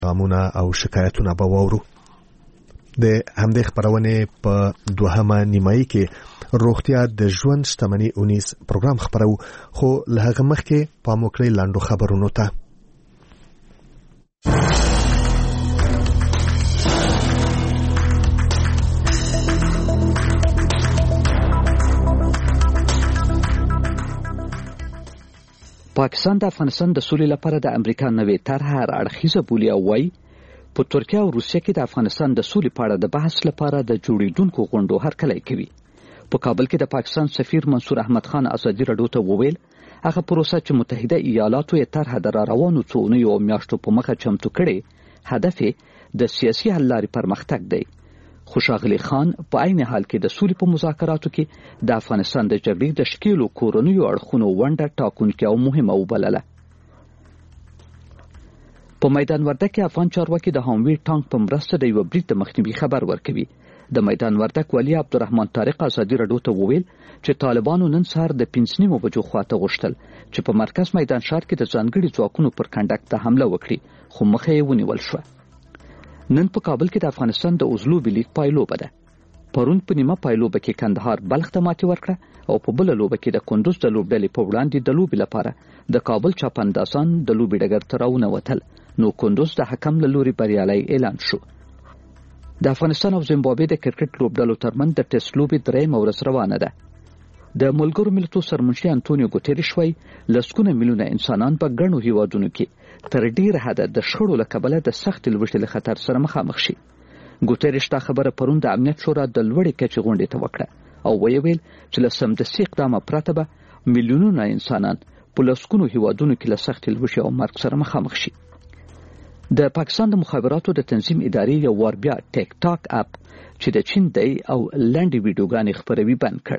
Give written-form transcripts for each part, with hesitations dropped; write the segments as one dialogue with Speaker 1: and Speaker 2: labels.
Speaker 1: پیغامونه او شکایتونه به واورو. د همدې خبرونه په دوهمه نیمایي کې روغتیا د ژوند شتمنۍ 19 پروګرام خبرو، خو له هغه مخکې پام وکړئ لاندو خبرونو ته.
Speaker 2: پاکستان د افغانستان د سولې لپاره د امریکا نوې طرح هر اړخیزه بولي او وايي په ترکیه او روسیه کې د افغانستان د سولې په اړه د بحث لپاره د جوړیدونکو غونډو هرکلی کوي. په کابل کې د پاکستان سفیر منصور احمد خان ازادي راډیو ته وویل هغه پروسه چې متحده ایالاتو یې طرح د راروانو څو اونیو او میاشتو په مخه چمتو کړي هدف د سیاسي حل لارې پرمختګ دی. خو ښاغلی خان په عین حال کې د سولې په مذاکراتو کې د افغانستان د جګړې د شکیلو کورنیو اړخونو ونډه ټاکونکې او مهمه وبلله. په میدان وردک کې افغان چارواکي د هامویر ټانک په مرسته د یو برید د مخنیوي خبر ورکوي. د میدان وردک والی عبدالرحمن طارق ازادي راډیو ته وویل چې طالبانو نن سهار د 5:30 بجو خواته غوښتل چې په مرکز میدان ښار کې د ځانګړي ځواکونو پر کنډک ته حمله وکړي، خو مخه یې ونیول شوه. نن په کابل کې د افغانستان د اوزلوبې لیګ پایلوبه ده. پرون په نیمه پایلوبه کې کندهار بلخ ته ماتې ورکړه او په بله لوبه کې د کندوز د لوبډلې په وړاندې د لوبې لپاره د کابل چاپندازان د لوبې ډګر ته راونوتل، نو کندوز د حکم له لوري بریالی اعلان شو. د افغانستان او زیمبابوې د کرکټ لوبډلو ترمنځ د ټیسټ لوبې درېیمه ورځ روانه ده. د ملګرو ملتونو سرمنشي انټونیو ګوتریش وایي لسګونه میلیونه انسانان په ګڼو هیوادونو کې تر ډیره حده د شخړو له کبله د سخت لوږې له خطر سره مخامخ شي. ګوتریش دا خبره پرون د امنیت شورا د لوړې کچې غونډې ته وکړه او ویل چې له سمدستي اقدامه پرته به میلیونونه انسانان په لسګونو هیوادونو کې له سخت لوږې او مرګ سره مخامخ شي. د پاکستان د مخابراتو د تنظیم ادارې یو وار بیا ټیک ټاک اپ چې د چین دی او لنډې ویډیوګانې خپروي بند کړ.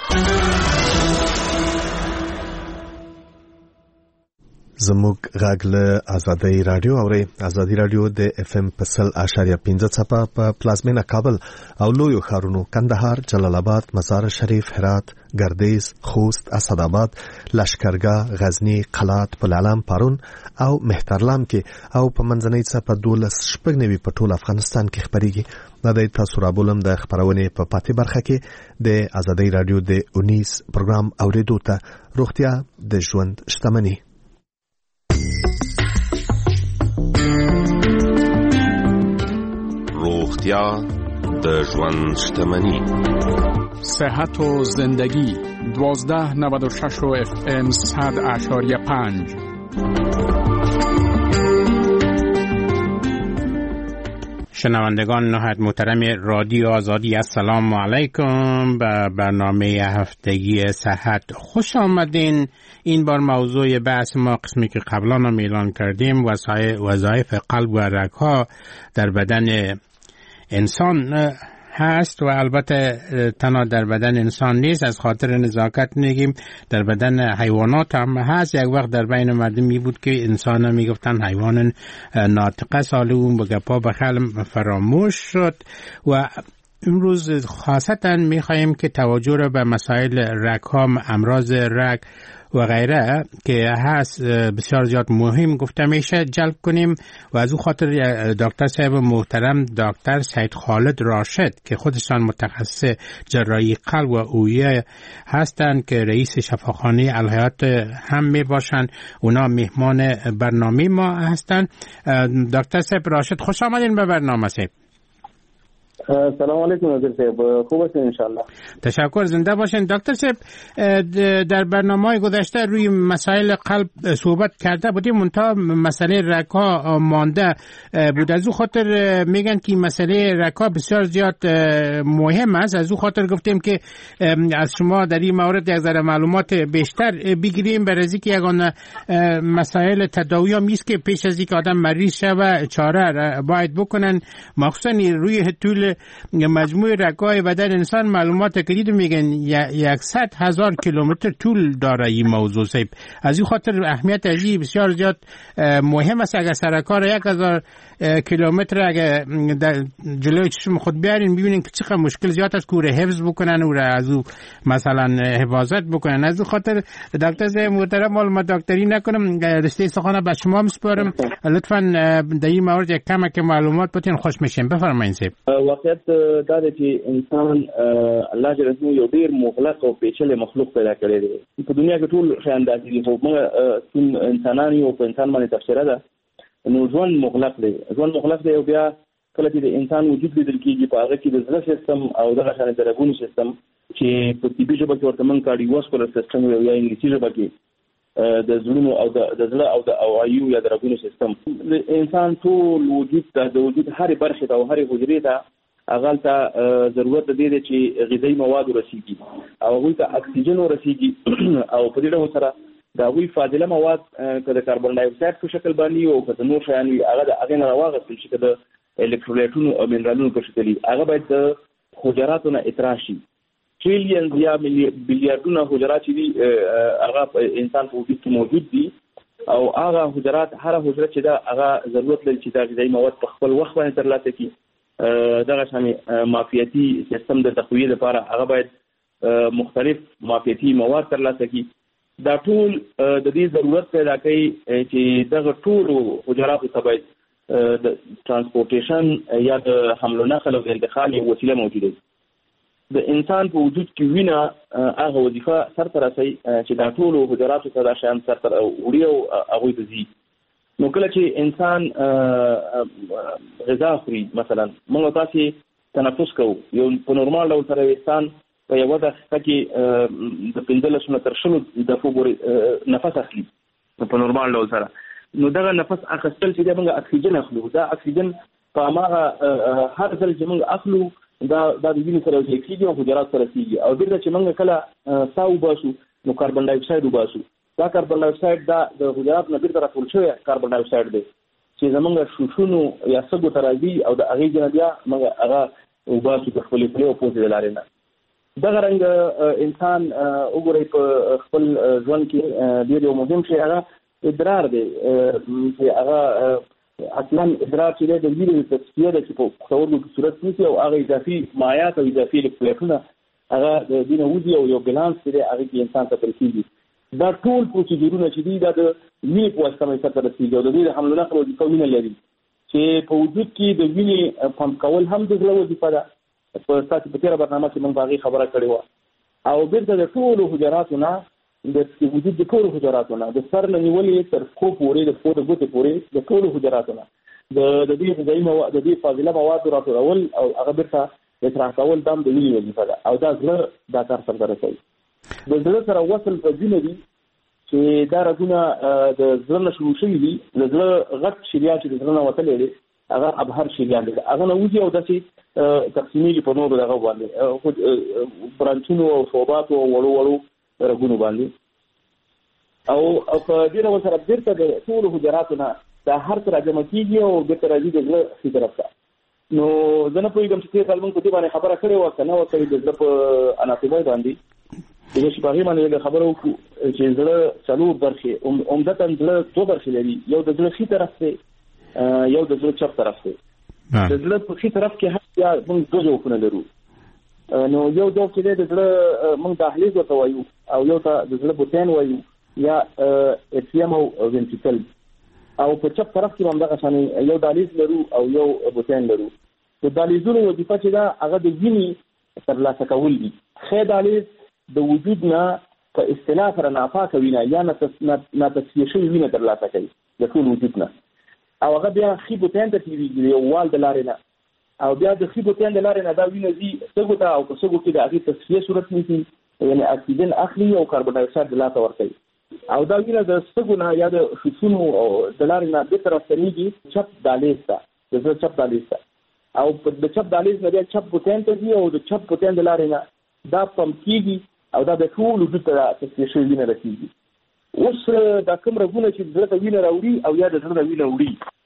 Speaker 1: زموږ غږ له ازادي رادیو اوري. ازادي رادیو د اف ام په 100.15 څپه په پلازمینه کابل او لویو ښارونو کندهار، جلال آباد، مزار شریف، هرات، ګردیز، خوست، اسداباد، لشکرګاه، غزنی، قلات، پلعلم، پارون او مهترلام کې او په منځنۍ څپه 12 په ټول افغانستان کې خبريږي. د تاسو رابولم د خبرونه په پاتې برخه کې د ازادي رادیو د 19 پروګرام اوریدو ته روغتیا د ژوند شتمنۍ.
Speaker 3: روغتیا د ژوند شتمنۍ.
Speaker 4: صحت و زندگی 1296 FM 100.5.
Speaker 5: شنوندگان نهایت محترم رادیو آزادی، السلام علیکم. به برنامه هفتگی صحت خوش آمدین. این بار موضوع بحث ما قسمی که قبلا هم اعلان کردیم وظایف قلب و رگ‌ها در بدن انسان هست و البته تنها در بدن انسان نیست، از خاطر نزاکت میگیم در بدن حیوانات هم هست. یک وقت در بین مردم می بود که انسان هم میگفتن حیوان ناطقه، سال اون به گپا بخل فراموش شد و امروز خاصتا میخواییم که توجه رو به مسائل رگ‌ها، امراض رگ و غیره که هست بسیار زیاد مهم گفته میشه جلب کنیم و از او خاطر دکتر صاحب محترم دکتر سید خالد راشد که خودشان متخصص جراحی قلب و اوعیه هستند که رئیس شفاخانه الحیات هم می باشند، اونا مهمان برنامه ما هستند. دکتر صاحب راشد خوش آمدین به برنامه صاحب.
Speaker 6: سلام علیکم دکتر صاحب، خوب هستین انشالله.
Speaker 5: تشکر، زنده باشین. دکتر صاحب در برنامه‌های گذشته روی مسائل قلب صحبت کرده بودیم، منتها مسئله رگ‌ها مانده بود. از او خاطر میگن که مسئله رگ‌ها بسیار زیاد مهم است، از او خاطر گفتیم که از شما در این مورد یک ذره معلومات بیشتر بگیریم، برای اینکه یگان مسائل تداوی هم نیست که پیش از اینکه آدم مریض شه و چاره باید بکنن، مخصوصا روی طول مجموع رگ‌های بدن انسان معلومات کلید میگن 100,000 کیلومتر طول داره این موضوع صاحب. از این خاطر اهمیت ازی بسیار زیاد مهم است. اگر سرکار 1,000 کیلومتر اگر جلوی چشم خود بیارین ببینین که چقدر مشکل زیاد است که حفظ بکنن و از او مثلا حفاظت بکنن. از خاطر دکتر زای محترم معلومات دکتری نکنم، رشته سخن به شما میسپارم، لطفاً در این مورد یک کمک معلومات بتین خوش میشیم. بفرمایید صاحب.
Speaker 6: واقعیت دا ده چې انسان الله جل جلاله یو ډیر مخلق او پیچلې مخلوق پیدا کړی دی. په دنیا کې ټول شیان داسې دي، خو موږ انسانان یو په انسان باندې تفسیره ده. نو ژوند مخلق دی او بیا کله چې د انسان وجود لیدل کېږي په هغه کې د زړه سیستم او دغه شان د رګونو سیستم چې په طبي ژبه کې ورته موږ کارډیوواسکولر سیستم یا انګلیسي ژبه کې د زړونو او د زړه او د اوعیو یا د رګونو سیستم د انسان ټول وجود ته د وجود هرې برخې ته او هرې حجرې ته هغه ته ضرورت دی چې غذایي مواد ورسیږي او هغوی ته اکسیجن ورسیږي او په دې ډول سره د هغوی فاضله مواد که د کاربن ډای اکساید په شکل باندې او که د نور شیان وي هغه د هغې نه راواغستل شي، که د الکترولایټونو او منرالونو په شکل وي هغه باید د حجراتو نه اطراح شي. تریلیون یا بیلیاردونه حجرات چې دي هغه انسان په وجود کې موجود دي او هغه حجرات هر حجره چې دا هغه ضرورت لري چې دا غذایي مواد په خپل وخت باندې ترلاسه کړي. دغه شان معافیتي سیستم د تقویې لپاره هغه باید مختلف معافیتي مواد ترلاسه کړي. دا ټول د دې ضرورت پیدا کوي چې دغه ټول حجراتو ته باید د ترانسپورټیشن یا د حمل و نقل او انتقال یو وسیله موجوده وي. د انسان په وجود کې وینه هغه وظیفه سرته رسوي چې دا ټولو حجراتو ته دا شیان سرته وړي او هغوی ته ځي. نو کله چې انسان غذا خوري، مثلا موږ تاسې تنفس کوو، یو په نورمال ډول سره انسان په یوه دقیقه کې د 15 نه تر 20 دقیقو پورې نفس اخلي په نورمال ډول سره. نو دغه نفس اخیستل چې دی موږ اکسیجن اخلو، دا اکسیجن په هماغه هر ځل چې موږ اخلو دا د وینې سره یو کېږي او حجرات سره کېږي او بیرته چې موږ کله ساه وباسو نو کاربن ډای اکساید وباسو. دا کاربن ډای اکساید دا د حجرات نه بیرته راټول شوی کاربن ډای اکساید دی چې زموږ شوشونو یا سږو ته راځي او د هغې نه بیا موږ هغه وباسو د خپلې خولې او پوزې د لارې نه. دغه رنګ انسان وګورئ په خپل ژوند کې ډېر یو مهم شی هغه ادرار دی چې هغه اصلا ادرار چې دی د وینې تصفیه ده چې په پښتورګو کې صورت نیسي او هغه اضافي مایعات او اضافي الکترولیټونه هغه د دې نه وځي او یو بیلانس چې دی هغې کې انسان ته رسېږي. دا ټول پروسیجرونه چې دي دا د وینې په واسطه باندې سرته رسېږي او د دې د حمل و نقل وظیفه وینه لري چې په وجود کې د وینې پمپ کول هم د زړه وظیفه ده. په ستاسو په تېره برنامه کې موږ په هغې خبره کړې وه. او بیرته د ټولو حجراتو نه د وجود د ټولو حجراتو نه د سر نه نیولې تر پښو پورې د پښو د ګوتې پورې د ټولو حجراتو نه د دې غذایي مواد د دې فاضله موادو راټولول او هغه بیرته اطراح کول دا هم د وینې وظیفه ده او دا زړه دا کار سرته رسوي. د زړه سره وصل رګونه دي چې دا رګونه د زړه نه شروع شوي دي. د زړه غټ شریان چې د زړه نه وتلی دی هغه ابهر شریان دی، هغه نه وځي او داسې تقسیمېږي په نورو دغه باندې برانچونو او شعباتو او وړو وړو رګونو باندې او په دې ډول سره بیرته د ټولو حجراتو نه دا هر څه راجمع کېږي او بیرته راځي د زړه ښي طرف ته. نو زه نه پوهېږم چې تېر کال موږ په دې باندې خبره کړې وه که نه وه کړې د زړه په اناتومۍ باندې چې په هغې باندې خبره وکړو چې زړه 4 برخې عمدتاً زړه 2 برخې لري، یو د زړه ښي طرف دی یو د زړه چپ طرف دی. د زړه په ښي طرف کې هم موږ 2 جوفونه لرو. نو یو جوف چې دی د زړه موږ دهلیز ورته وایو او یو ته د زړه بوتین وایو یا اتریم او وینټریکل. او په چپ طرف کې هم دغه شانې یو دهلیز لرو او یو بوتین لرو. د دهلیزونو وظیفه چې ده هغه د وینې ترلاسه کول دي. ښی دهلیز د وجود نه په اصطلاح سره ناپاکه وینه یا ناتصفیه شوې وینه ترلاسه کوي د ټول وجود نه او هغه بیا ښي بوتین ته تېرېږي د یو وال د لارې نه او بیا د ښي بوتین د لارې نه دا وینه ځي سږو ته او په سږو کې د هغې تصفیه صورت نیسي، یعنې اکسیجن اخلي او کاربن ډای اکساید د لاسه ورکوي او دا وینه د سږو نه یا د شوشونو د لارې نه بېرته راستنېږي چپ دهلیز ته، د زړه چپ دهلیز ته او د چپ دهلیز نه بیا چپ بوتین ته ځي او د چپ بوتین د لارې نه دا پمپ کېږي او دا د ټول وجود ته تصفیه شوې وینه رسېږي. اوس دا کوم رګونه چې د زړه ته وینه راوړي او یا د زړه ته وینه وړي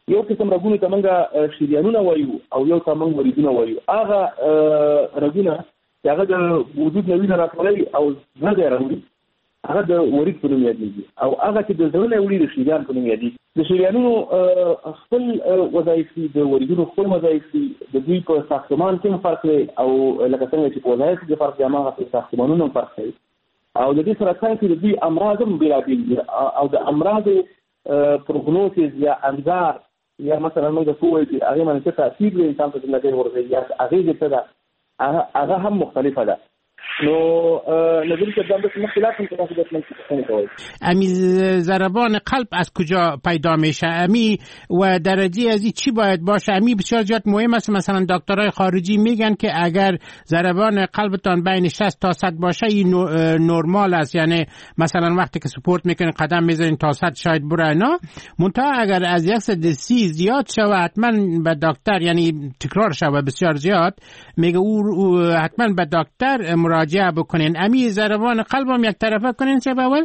Speaker 6: یو قسم رګونو ته موږ شریانونه وایو او یو ته موږ وریدونه وایو. هغه رګونه چې هغه د وجود نه وینه راټولوي او زړه راوړي هغه د ورید په نوم یادېږي، او هغه چې د زړه نه وړي د شریان په نوم یادېږي. د شریانونو خپل وظایف دي، د وریدونو خپل وظایف دي، د دوی په ساختمان کې فرق دی او لکه څنګه چې په وظایف کې فرق دی هغه په ساختمانونو فرق دی، او د دې سره څنګه د دوی امراض هم بېلابېل دي، او د امراض پروګنوسیس یا انذار یا مثلا موږ د فوټ چې هغه باندې څه تاثیر لري انسان په ژوند کې ورغی یا هغه څه ده هغه هم مختلفه ده. نو نظری که دام بسید مختلف هم که بسید
Speaker 5: امی ضربان قلب از کجا پیدا میشه امی و درجه ازی چی باید باشه؟ امی بسیار زیاد مهم است. مثلا دکترای خارجی میگن که اگر ضربان قلبتان بین 60 تا 100 باشه این نرمال است، یعنی مثلا وقتی که سپورت میکنین قدم میزنین تا 100 شاید بره نه، منتها اگر از 130 زیاد شوه حتما به دکتر، یعنی تکرار شوه بسیار زیاد، میگه او حتما به دکتر مراجعه بکنین. امی ضربان قلب هم یک طرفه کنین چه باول؟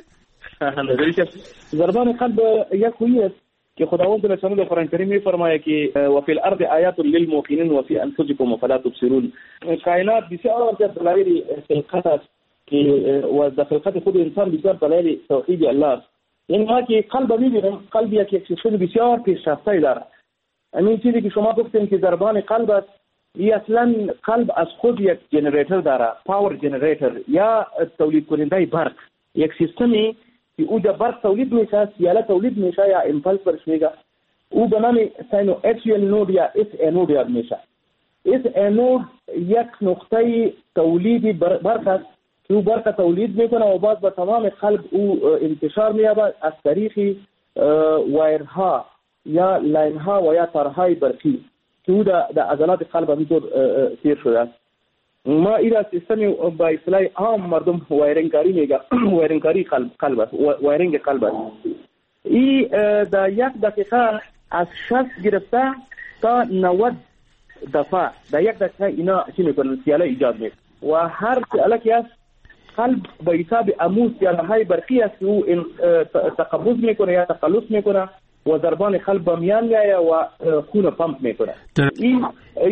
Speaker 6: ضربان قلب یک خویی است که خداوند در شأن قرآن کریم می‌فرماید که و فی الارض آیات للموقنین و فی انفسکم فلا تبصرون. کائنات بسیار دلایل خلقت است که و در خلقت خود انسان بسیار دلایل توحید الله است. یعنی ما که قلب می‌بینیم، قلب یک سیستم بسیار پیشرفته دارد. همین چیزی که شما گفتین که ضربان قلب است، این اصلا قلب از خود یک جنریتر داره، پاور جنریتر یا تولید کننده برق، یک سیستمی که او در برق تولید میشه، سیاله تولید میشه یا امپلس برش میگه، او به نام ساینو اچیل نود یا اس انود یاد میشه. اس انود یک نقطه تولید برق است که او برق تولید میکنه و بعد به تمام قلب او انتشار مییابد از طریق وایرها یا لاینها و یا تارهای برقی که او در عضلات قلب همینطور تیر شده است. ما این سیستم با اصطلاح عام مردم وایرینگکاری میگه، وایرینگکاری قلب است، وایرینگ قلب است. این در یک دقیقه از 60 گرفته تا 90 دفعه در یک دقیقه اینا چی میکنن؟ سیاله ایجاد میکنن و هر سیاله که است قلب به حساب امو سیاله های برقی است که او تقبض میکنه یا تخلص میکنه و ضربان قلب به میان میآید و خون پمپ میکنه. این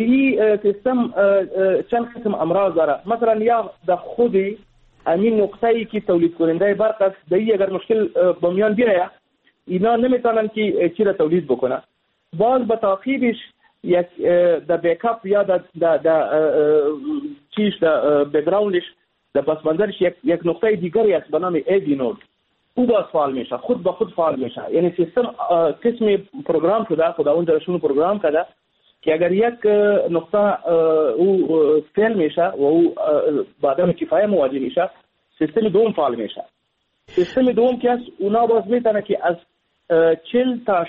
Speaker 6: سیستم چند قسم امراض داره. مثلا یا در خود همین نقطه‌ای که تولید کننده برق است، دیگه اگر مشکل به میان بیاید اینا نمیتونن که چی را تولید بکنه. باز به تعقیبش یک در بیکاپ یا در چیش در بک‌گراندش در پسماندرش یک نقطه دیگری است به نام ایدی نود. او باز فعال میشه، خود به خود فعال میشه. یعنی سیستم قسمی پروگرام شده، خداوند درشون پروگرام کرده که اگر یک نقطه او فعال میشه و او با عدم کفایت مواجه میشه، سیستم دوم فعال میشه. سیستم دوم که است اونا باز میتونه که از 40 تا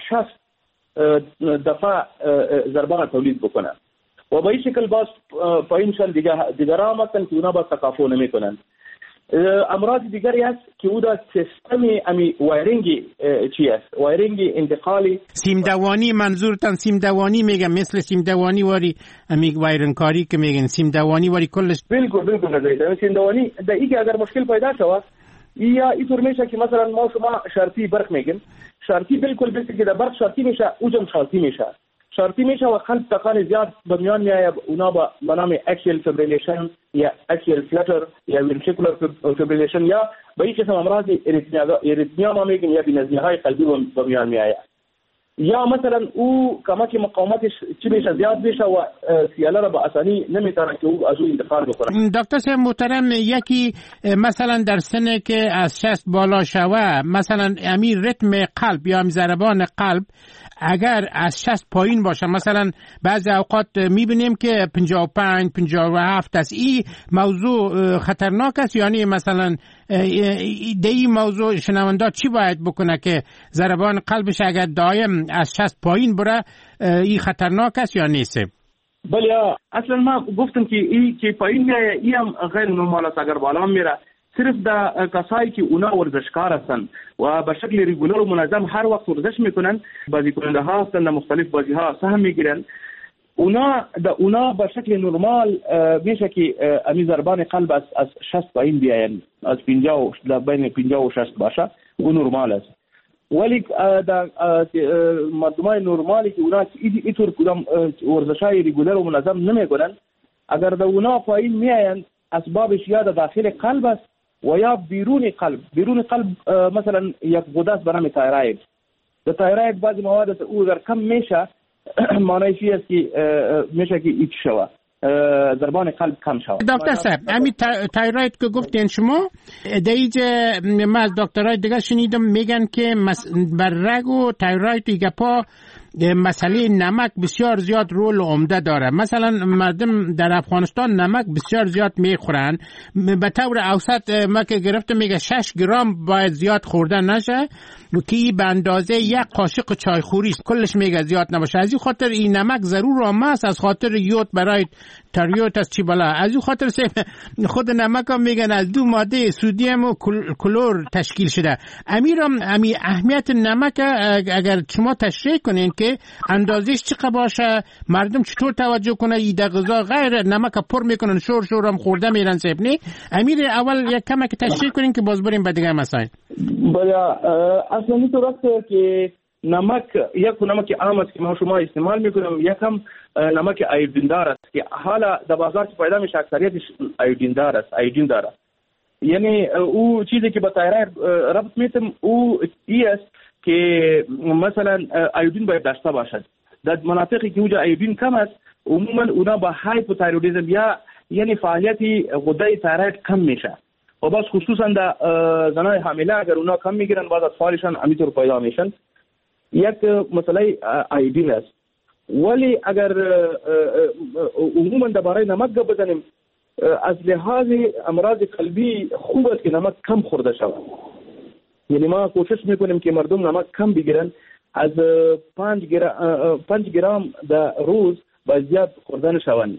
Speaker 6: 60 دفعه ضربان تولید بکنه و به این شکل باز پایینشان دیگران هستن که اونا باز تکافؤ نمیکنن. امراض دیگری است که او در سیستم امی وایرینگ چی است؟ وایرینگ انتقالی
Speaker 5: سیم دوانی. منظورتان سیم دوانی میگم، مثل سیم دوانی واری امی وایرین کاری که میگن سیم دوانی واری کلش
Speaker 6: بالکل سیم دوانی در اینکه اگر مشکل پیدا شود یا اینطور میشه که مثلا ما شما شرطی برق میگن، شرطی بالکل بسی که در برق شرطی میشه اوجم شرطی میشه و قلب تکان زیاد به میان میآید. اونا به نام اکسیل فیبریلیشن یا اکسیل فلتر یا ونتریکولار فیبریلیشن یا به این قسم امراض اریتمیا ما میگن یا بی‌نظمی‌های قلبی به میان میآید. یا مثلا او کما که مقاومتش چی میشه زیاد میشه و سیاله را به آسانی نمیتونه که او از او انتقال بکنه.
Speaker 5: دکتر صاحب محترم، یکی مثلا در سن که از 60 بالا شوه، مثلا امیر ریتم قلب یا ضربان قلب اگر از 60 پایین باشه، مثلا بعضی اوقات میبینیم که 55 57 است، این موضوع خطرناک است؟ یعنی مثلا این موضوع شنونده چی باید بکنه که ضربان قلبش اگر دائم از 60 پایین بره این خطرناک است یا نیست؟
Speaker 6: بله، اصلا ما گفتم که این که پایین میره این هم غیر نرمال است. اگر بالا میره صرف در کسایی که اونا ورزشکار هستن و به شکل ریگولر و منظم هر وقت ورزش میکنن، بازی کننده ها هستن، در مختلف بازی ها سهم میگیرن، اونا به شکل نرمال میشه که امی ضربان قلب از 60 پایین بیاین، از 50 بین 50 و 60 باشه، او نرمال است. ولی در مردمای نرمالی که اونا اینطور کدام ورزشای ریگولر و منظم نمیکنن، اگر در اونا پایین میاین اسبابش یا داخل قلب است و یا بیرون قلب. بیرون قلب مثلا یک غده است به نام تایروید. در تایروید بعضی مواد است او اگر کم میشه معنیش است که میشه که ایچ شوه، ضربان قلب کم شود.
Speaker 5: دکتر صاحب همین تایروید که گفتین شما دیگه من از دکترای دیگه شنیدم میگن که بر رگ و تایروید و گپا مسئله نمک بسیار زیاد رول عمده داره. مثلا مردم در افغانستان نمک بسیار زیاد میخورن، به طور اوسط ما که گرفتم میگه 6 گرم باید زیاد خوردن نشه که به اندازه یک قاشق چای خوری است، کلش میگه زیاد نباشه. از این خاطر این نمک ضرور هم است، از خاطر یود برای تریوت از چی بالا. از این خاطر خود نمک هم میگن از 2 ماده سودیم و کلور تشکیل شده. امیرم اهمیت نمک اگر شما تشریح کنین که اندازش چقدر باشه، مردم چطور توجه کنه این غذا غیر نمک پر میکنن شور هم خورده میرن صاحب نه. امیر اول یک کمک تشریح کنین که باز بریم به دیگه مسائل.
Speaker 6: بله اصلا اینطور است که نمک یک نمک عام است که ما شما استعمال میکنیم، یکم نمک ایودین دار است که حالا در بازار که پیدا میشه اکثریتش ایودین دار است، ایودین داره. یعنی او چیزی که با تایروید ربط میتم او است که مثلا ایودین باید داشته باشد. در مناطقی که اونجا ایودین کم است عموما اونا با هایپوتایرودیسم یا یعنی فعالیت غده تایروید کم میشه و باز خصوصا در زنای حامله اگر اونا کم میگیرن بعد اطفالشان همینطور پیدا میشن. یک مسئله ایودین است. ولی اگر عموما درباره نمک گپ بزنیم، از لحاظ امراض قلبی خوب است که نمک کم خورده شود. یعنی ما کوشش میکنیم که مردم نمک کم بگیرن، از 5 گرم در روز با زیاد خوردن شوند.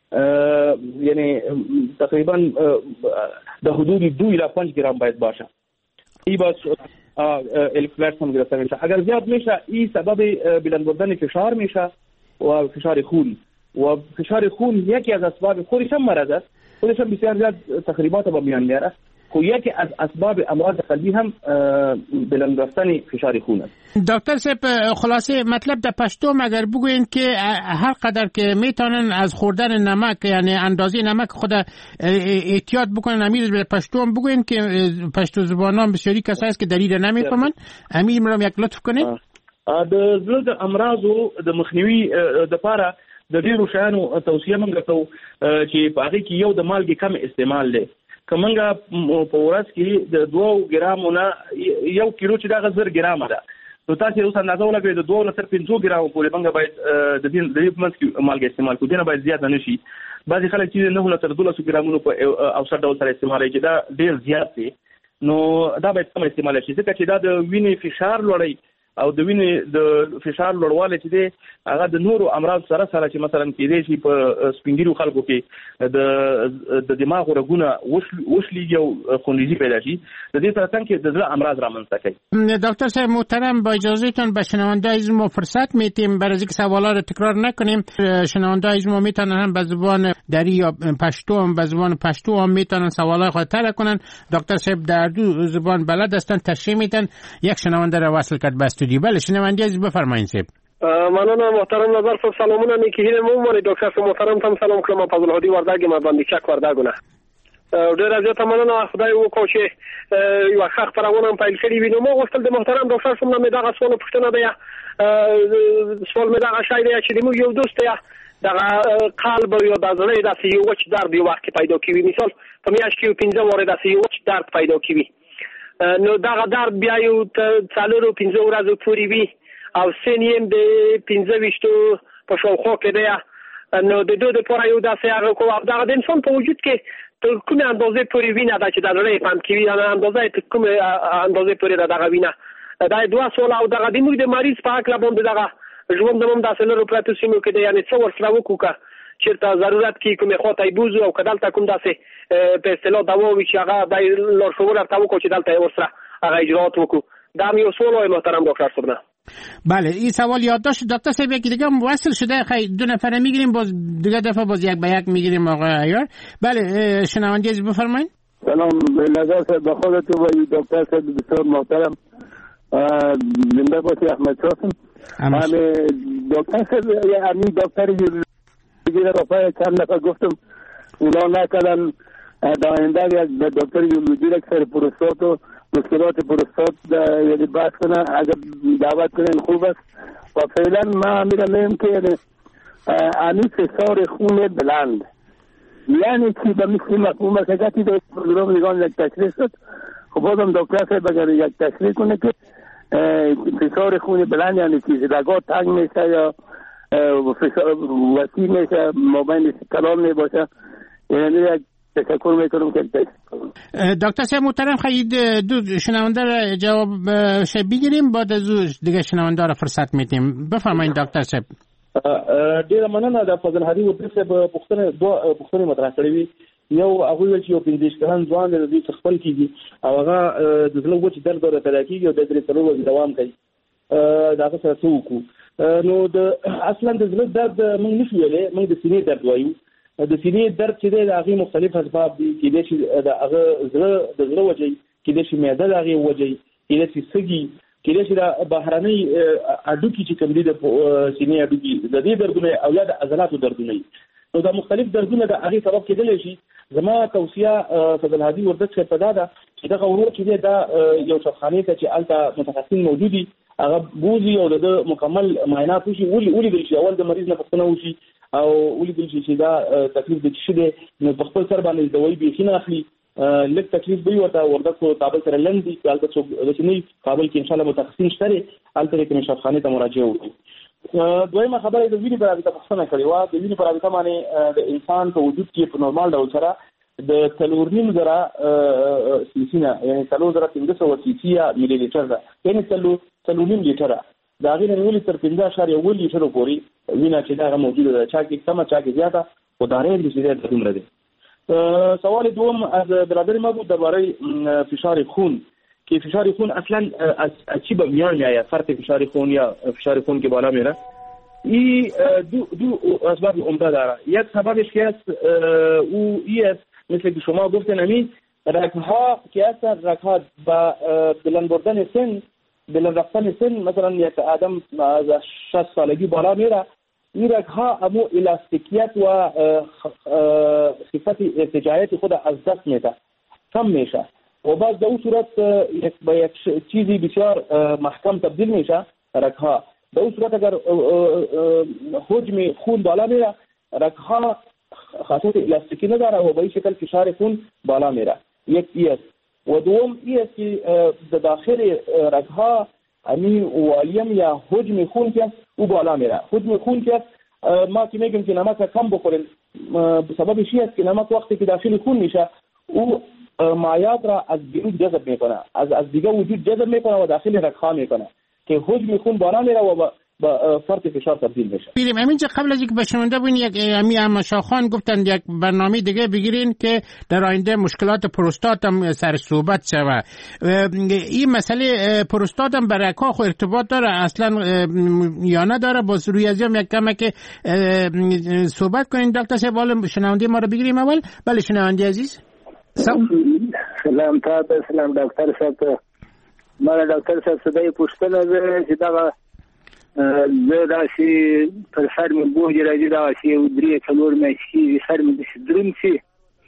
Speaker 6: یعنی تقریبا در حدود 2 الی 5 گرم باید باشه. این باز الکترولیت هم گرفته میشه. اگر زیاد میشه این سبب بلند بردن فشار میشه و فشار خون، و فشار خون یکی از اسباب خودش هم مرض است، خودش هم بسیار زیاد تخریبات با میان میاره. خو یکی از اسباب امراض قلبی هم بلند رفتن فشار خون است.
Speaker 5: دکتر صاحب خلاصه مطلب در پشتو اگر بگوین که هر قدر که میتونن از خوردن نمک یعنی اندازه نمک خود احتیاط بکنن. امیر به پشتو هم بگوین که پشتو زبانان بسیاری کسایی است که دلیل نمیفهمن. امیر مرام یک لطف کنید.
Speaker 6: د زړه د امراضو د مخنیوي د لپاره د ډیرو شیانو توصیه موږ کوو چې په هغه کې یو د مالګې کم استعمال دی. کومنګه په ورځ کې د 2 ګرامو نه 1 کیلو چې دا 1000 ګرام ده، نو تاسو اوس اندازه ولګئ د 2 نه تر 5 ګرامو پورې موږ باید د دې منځ کې مالګه استعمال کړو، دنه باید زیات نه شي. بعضی خلک چې نه تر 12 ګرامونو په اوسط ډول سره استعمالوي چې دا ډیر زیات دی، نو دا باید کم استعمال شي ځکه چې دا د وینې فشار لوړوي او د وینې د فشار لوړوالی چې دی هغه د نورو امراض سره چې مثلا کېدای شي په سپینګیرو خلکو کې د دماغ رګونه وشلیږي او خونریزي پیدا شي، د دې سره څنګه د زړه امراض رامنځته کوي.
Speaker 5: دکتر صاحب محترم با اجازهتون به شنونده‌های ما فرصت میدیم برای اینکه سوالا رو تکرار نکنیم. شنونده‌های ما میتونن هم به زبان دری یا پشتو هم به زبان پشتو هم میتونن سوالای خود طرح کنن. دکتر صاحب در دو زبان بلد هستن، تشریح میدن. یک شنونده رو وصل کرد به استودیو. بله شنونده عزیز بفرمایید صاحب.
Speaker 7: مننه محترم نظر صاحب، سلامونه نیکی مو دکتر صاحب محترم تم سلام کلم فضل هادی وردګ ما باندې چک وردګونه ډیر زیاته مننه. خدای وکړي چې یو ښه خبرونه پیل کړی وي. نو مو غوښتل د محترم ډاکټر صاحب نه مې دا سوال پوښتنه ده، سوال مې دا شای دی چې موږ یو دوست یا د قلب یو د زړه د یو وچ درد یو وخت پیدا کیږي، مثال په میاشت کې 15 واره د یو وچ درد پیدا کیږي، نو دا درد بیا یو 4-5 ورځې پورې وي او سنیم د 15 په شاوخوا کې دی. نو د دوه لپاره یو داسې هغه کو دا د انسان په وجود کې تر کومه اندازې پورې وینه دا چې د زړه پمپ کوي، دا اندازې تر کومه اندازې پورې دا وینه دا دوه سوال او دا د موږ د مریض په اړه باندې دا ژوند دمم داسې لرو پراتو سیمو کې دی، یعنی څو ورسره وکړه چیرته ضرورت کې کومه خواته ایبوزو او کدالته کوم داسې په اصطلاح دوا وی چې هغه د لارښوونه تاو کو چې دلته ورسره هغه اجرات وکړو. دا یو سوال محترم دکتر صاحب.
Speaker 5: بله این سوال یادداشت دکتر صاحب یکی دیگه وصل شده، خیلی 2 نفره میگیریم، باز دیگه دفعه باز یک به یک میگیریم آقای عیار. بله شنونده عزیز بفرمایید.
Speaker 8: سلام به نظر صاحب، به خودتون و دکتر صاحب بسیار محترم. زنده باشی احمد شاه. دکتر همین دکتر یورولوژی را چند نفر گفتم اونا نکردن. در آینده یک دکتر یورولوژی را سر پروستات و مشکلات پروستات یعنی بحث کنه، اگر دعوت کنین خوب است. و فعلا ما میرم که همین فشار خون بلند یعنی چی به مثل مفهوم است. اگر در پروگرام نگاه یک تشریح شد، خب بازم دکتر صاحب اگر یک تشریح کنه که فشار خون بلند یعنی چیزی رگات تنگ میشه یا وسیع میشه مابین کلام میباشه، یعنی یک تشکر میکنم که
Speaker 5: دکتر صاحب محترم خیلی دو شنونده را جواب بگیریم، بعد از دیگه شنونده را فرصت میدیم. بفرمایید دکتر صاحب.
Speaker 6: ډیره مننه. د فضل هادي ورته صاحب پوښتنه مطرح کړې وي. یو هغه ویل چې یو 15 کلن ځوان د دې خپل کیږي او هغه د زړه وچ درد ور پیدا کیږي او د دې تر ورځې دوام کوي. دا څه څه وکړو؟ نو د اصلا د زړه درد موږ نشو ویلې، موږ د سینې درد وایو. د سینې درد چې د هغه مختلف اسباب دي، کې د هغه زړه وجې، کې د معده د هغه وجې، کې د سګي، کې د بهرنۍ اډوکی چې کوم دي د سینې اډوکی د دې دردونه او یا د عضلاتو دردونه. نو دا مختلف دردونه د هغه سبب کېدلی شي. زما توصیه فضل هادي ورته څه پدا ده چې دا ورو چې دا یو شخصانه ته چې الته متخصصین موجودي هغه بوزي او د مکمل معاینات وشي، ولي د اول د مریض نه پوښتنه وشي او ولي د چې دا تکلیف د څه دی نو په خپل سر باندې دوی به خینه اخلي. لږ تکلیف به ورته کو کابل سره لندي کالته څو د سینې کابل کې ان شاء الله متخصصین شته الته کې شخصانه ته مراجعه وکړي. دویمه خبره د وینې پر اړه پوښتنه کړې و. د وینې پر اړه باندې د انسان په وجود کې په نورمال ډول سره د 3.5 سیسینا یعنی 3.5 سیسیا ملي لیټر ده، یعنی 3.5 لیټر دا غیر نیولې تر 15.1 لیټر پورې وینا چې دا موجوده ده. چا کې کمه چا کې زیاته او دا رې د زیات دومره ده. سوال دوم از برادر ما بود درباره فشار خون که فشار خون اصلا از چی به میان میآید؟ فرط فشار خون یا فشار خون که بالا میره. این دو اسباب عمده داره. یک سببش که است او است مثل که شما گفتن همین رگها که هستن، رگها با بلند بردن سن، بلند رفتن سن، مثلا یک آدم از 60 سالگی بالا میره، این رگها امو الاستیکیت و صفت ارتجاعیت خود از دست میده، کم میشه و بعد در اون صورت به یک چیزی بسیار محکم تبدیل میشه رگها. در اون صورت اگر حجم خون بالا میره، رگها خاصیت الاستیکی نداره و به این شکل فشار خون بالا میره. یک است. و دوم است که در داخل رگها امی والیم یا حجم خون که او بالا میره. حجم خون که ما که میگیم که نمک کم بخوریم، سببش است که نمک وقتی که داخل خون میشه او مایعات را از بیرون جذب میکنه، از دیگه وجود جذب میکنه و داخل رگها میکنه که حجم خون بالا میره و با فرط فشار تبدیل میشه.
Speaker 5: بیریم همین چه قبل از اینکه بشنونده بودین یک امی شاخان گفتن یک برنامه دیگه بگیرین که در آینده مشکلات پروستات هم سر صحبت شود. این مسئله پروستات هم برای رگ‌ها خو ارتباط داره اصلا یا نداره؟ باز روی از یک کمه که صحبت کنین دکتر صاحب. شنونده ما رو بگیریم اول. بله شنونده عزیز.
Speaker 8: سلام تا سلام دکتر صاحب. ما دکتر صاحب صدای پوښتنه ده چې دا زه داسې پر سر مې بوج راځي، داسې یو 3-4 میاشتې سر مې داسې دروند شي.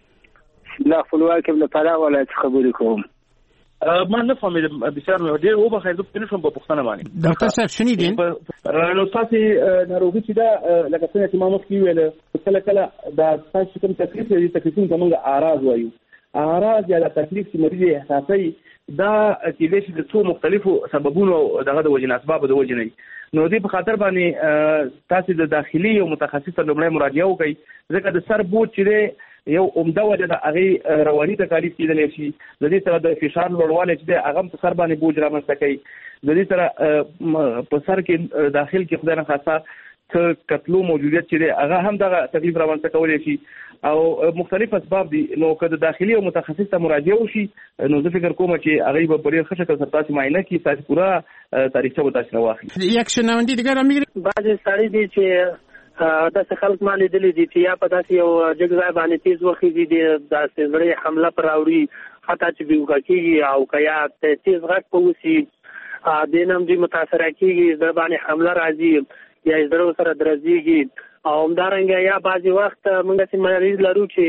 Speaker 8: لا خپلواکي له پاره ولا خبرې کوم.
Speaker 6: ما نفهمیدم بسیار ډېر وبخښئ، زه پوه نه شوم په پوښتنه باندې.
Speaker 5: ډاکټر صاحب شنیدین؟
Speaker 6: نو تاسې ناروغي چې ده لکه څنګه چې ما مخکې وویل کله کله دا تاسو کوم تکلیف لري، تکلیفونه ته موږ اعراض وایو. اعراض یا تکلیف چې مریض یې احساسوي دا کېدای شي د څو مختلفو سببونو دغه د وجې نه اسبابو د وجې نه. نو دې په خاطر باندې تاسو د داخلي او متخصص ته لومړی مراجعه وکړئ، ځکه د سر بوج چې دی یو عمده وجه د هغې رواني تکالیف کېدلی شي. د دې سره د فشار لوړوالی چې دی هغه هم په سر باندې بوج رامنځته کوي. د دې سره په سر کې داخل کې خدای نخواسته څه کتلو موجودیت چې دی هغه هم دغه تکلیف رامنځته کولی شي او مختلف اسباب دي. نو که د داخلي او متخصص ته مراجعه وشي نو زه فکر کوم چې هغه به په ډېر ښه شکل سره تاسو معاینه کړي، تاسو پوره تاریخچه به تاسو راواخلي.
Speaker 5: یک شنونده دیگه را میگیریم.
Speaker 7: بعضې سړي دي چې داسې خلک ما لیدلي دي چې یا په داسې یو جګ ځای باندې تیز وخېږي دي، داسې زړې حمله پر راوړي، حتی چې بېهوښه کېږي او که یا تیز غږ په وشي دینم دوی متاثر کیږي د باندې حمله راځي یا زړه سره درځيږي او همدارنګه یا بعضی وخت موږ چې مریض لرو چې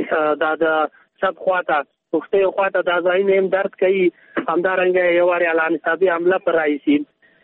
Speaker 7: د سب خواته پښتې خواته د ځای نیم درد کوي همدارنګه یو وری اعلان حسابي حمله پر راځي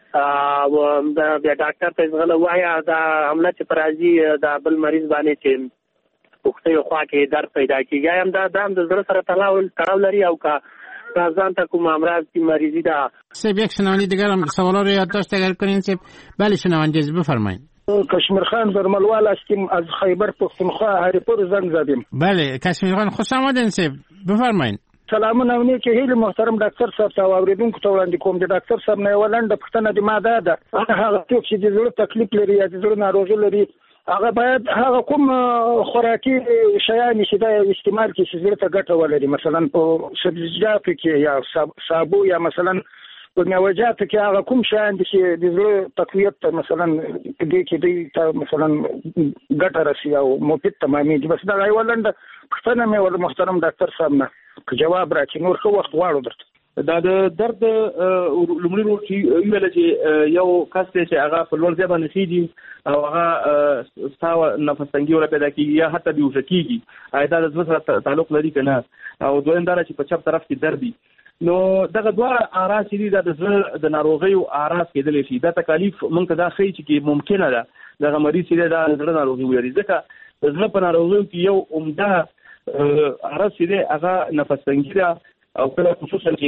Speaker 7: او د ډاکټر ته غل وایا دا حمله چې پر راځي د بل مریض باندې چې پښتې خوا کې درد پیدا کیږي هم دا د زړه سره تړاو لري او کا ځان ته کوم امراض کی مریضی دا
Speaker 5: سب یک شنونده دیگر هم سوالا رو یادداشت اگر کنین سب بله شنونده بفرمایید.
Speaker 9: کشمیر خان برملوال هستیم از خیبر پختونخوا هریپور زنگ زدیم.
Speaker 5: بله کشمیر خان خوش آمدین سب بفرمایید.
Speaker 9: سلامونه ونی چې هیله محترم ډاکټر صاحب ته اوریدونکو ته وړاندې کوم د ډاکټر صاحب نه ولنډه پښتنه د ماده ده هغه څوک چې د زړه تکلیف لري یا د زړه ناروغي لري هغه باید هغه کوم خوراکي شیان چې د استعمال کې چې زړه ته ګټه ولري مثلا په سبزیجاتو کې یا صابو یا مثلا په میوه‌جاتو کې هغه کوم شیان چې د زړه تقویت ته مثلا دې کې دې مثلا ګټه رسي او مفید تمامي بس دا ولنډه پښتنه مې ول محترم ډاکټر صاحب نه جواب راکړي نور څه وخت غواړو درته
Speaker 6: دا د درد لومړی ورو چې ویل چې یو کس چې هغه په لوړ ځای باندې خېږي او هغه ستاو نفس تنګي ولا پیدا کیږي یا حتی بیوش کیږي دا د زړه سره تعلق لري کنه او دویم دا چې په چپ طرف کې درد وي نو دغه دوه اعراض دي د زړه د ناروغي او اعراض کېدل شي دا تکالیف مونږ ته دا خې چې ممکنه ده دغه مریض چې د زړه ناروغي وي ځکه د زړه په ناروغي کې یو عمده اعراض دي هغه نفس تنګي ده او کله خصوصا چې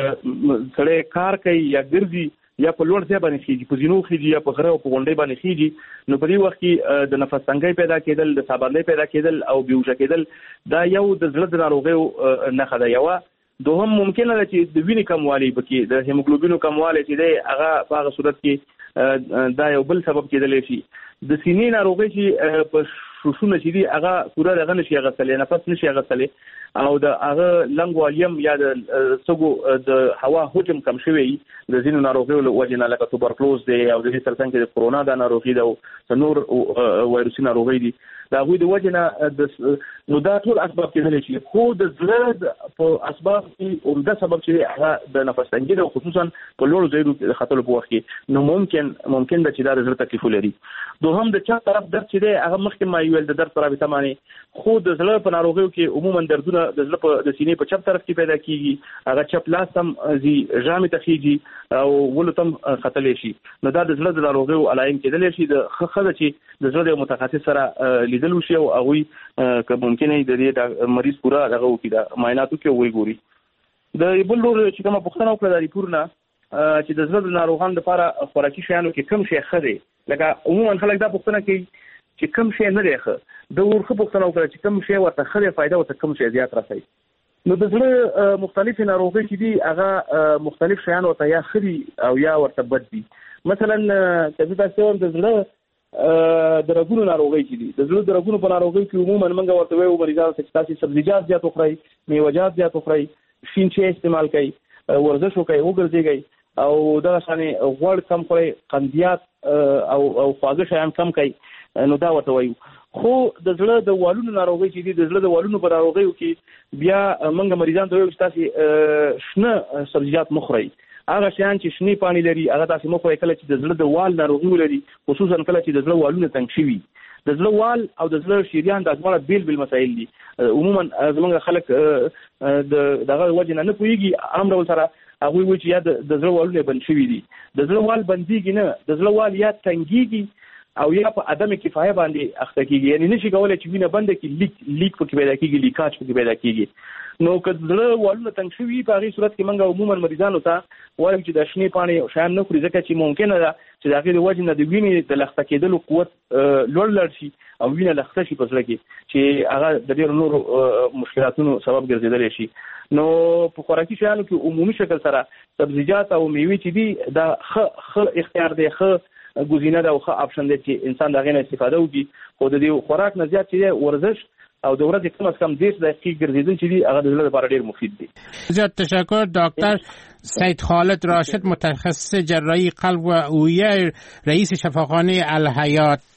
Speaker 6: سړی کار کوي یا ګرځي یا په لوړ ځای باندې خېږي په زینو خېږي یا په غره او په غونډۍ باندې خېږي نو په دې وخت کې د نفس تنګي پیدا کېدل د سابرلۍ پیدا کېدل او بیوشه کېدل دا یو د زړه د ناروغي نښه ده یو دوهم ممکنه ده چې د وینې کموالی پکې د هیموګلوبین کموالی چې دی هغه په هغه صورت کې دا یو بل سبب کېدلی شي د سینې ناروغي چې په شوشونه چې دی هغه پوره دغه نشي غسلې نفس نشي غسلې او د هغه لنګ والیم یا د سګو د هوا حجم کم شوی د ځینو ناروغیو له وجې نه لکه توبرکلوز دی او د دې سرطان کې د کرونا د ناروغي ده او نور وایروسي ناروغي دي دا غوي د وجې نه نو دا ټول اسباب کېدلی شي خو د زړه په اسباب کې عمده سبب چې هغه د نفس تنګي ده خصوصا په لوړو ځایونو کې د خطر په وخت کې نو ممکن ده چې دا د زړه تکلیف لري دوهم د چا طرف درد چې دی هغه مخکې ما ویل د درد رابطه معنی خو د زړه په ناروغیو کې عموما دردونه د زړه په د سینې په چپ طرف کې پیدا کیږي هغه چپ لاس هم زی ژامې ته خېږي او ولته خطلې شي نو دا د زړه د ناروغیو علائم کېدلی شي د خخه چې د زړه د متخصص سره لیدل وشي او هغه که ممکنه د دې مریض پورا دغه وکړي د معایناتو کې وی ګوري د بل لور چې کومه پوښتنه وکړه د ریپورنا چې د زړه د ناروغانو لپاره خوراکي شیانو کې کم شي خدي لکه عموما خلک دا پوښتنه کوي چې کم شي نه دی ښه د ورخه پوښتنه وکړه چې کم شي ورته خدي فائدہ او کم شي زیات راسي نو د زړه مختلف ناروغي چې دي هغه مختلف شیان ورته یا خدي او یا ورته بد دي مثلا کله تاسو د زړه د رګونو ناروغي چې دي د زړه د رګونو په ناروغي کې عموما موږ ورته وایو مریضانو ته چې تاسو سبزیجات زیات وخورئ میوه‌جات زیات وخورئ شین چای استعمال کړئ ورزش وکړئ وګرځئ او دا شانې غوړ کم کړئ قندیات او خواږه شیان کم کړئ نو دا ورته وایو خو د زړه د والونو ناروغي چې دي د زړه د والونو په ناروغیو کې بیا موږ مریضانو ته وایو چې تاسو شنه سبزیجات مخورئ هغه شیان چې شنی پانی لري هغه تاسو مخورئ کله چې د زړه د وال ناروغي ولري خصوصا کله چې د زړه والونه تنګ شي د زړه وال او د زړه شریان د ازمړه بیل مسایل دي عموما زمونږ خلک دغه وجه نه پويږي امر ول سره هغه وایي چې یا د زړه والونه بند شوي دي د زړه وال بنديږي نه د زړه وال یا تنګيږي او یا په عدم کفایه باندې اخته کیږي یعنی نشي کولای چې وینه بند کی لیک پکې پیدا کیږي لیکاج پکې پیدا کیږي نو کله والونه تنګ شوي په هغه صورت کې موږ عموما مریضانو ته وایو چې د شنې پانی شیان نه خوري ځکه چې ممکنه ده چې د هغې د وجې نه د وینې د لخته کېدلو قوت لوړ شي او وینه لخته شي په زړه کې چې هغه د ډېرو نورو مشکلاتونو سبب ګرځېدلی شي نو په خوراکي شیانو کې عمومي شکل سره سبزیجات او میوې چې دي دا ښه اختیار دی ښه ګزینه ده او ښه آپشن دی چې انسان د هغې نه استفاده وکړي خو د دې خوراک نه زیات چې دی ورزش او د ورځې کم از کم 10 دقیقې ګرځېدل چې دي هغه د زړه لپاره ډېر مفید دي.
Speaker 5: زیاد تشکر دکتر سید خالد راشد متخصص جراحی قلب و عویه رئیس شفاخانه الحیات